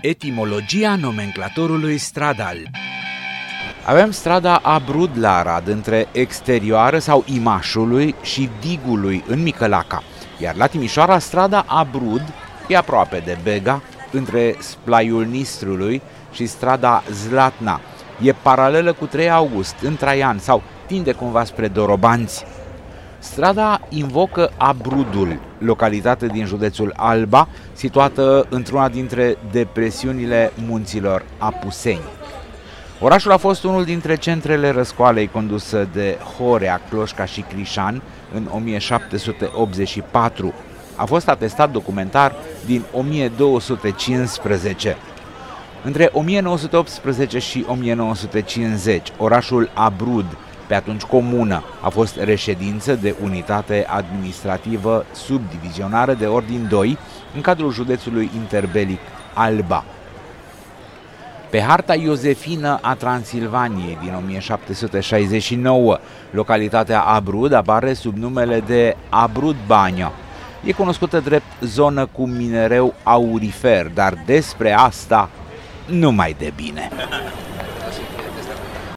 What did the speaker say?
Etimologia nomenclatorului stradal. Avem strada Abrud la Arad, între Exterioară sau Imașului și Digului în Micălaca, iar la Timișoara strada Abrud e aproape de Bega, între Splaiul Nistrului și strada Zlatna. E paralelă cu 3 August, în Traian, sau tinde cumva spre Dorobanți. Strada invocă Abrudul, localitate din județul Alba, situată într-una dintre depresiunile munților Apuseni. Orașul a fost unul dintre centrele răscoalei condusă de Horea, Cloșca și Crișan în 1784. A fost atestat documentar din 1215. Între 1918 și 1950, orașul Abrud, pe atunci comună, a fost reședință de unitate administrativă subdivizionară de ordin 2 în cadrul județului interbelic Alba. Pe harta Iosefină a Transilvaniei din 1769, localitatea Abrud apare sub numele de Abrud Bania. E cunoscută drept zonă cu minereu aurifer, dar despre asta nu mai de bine.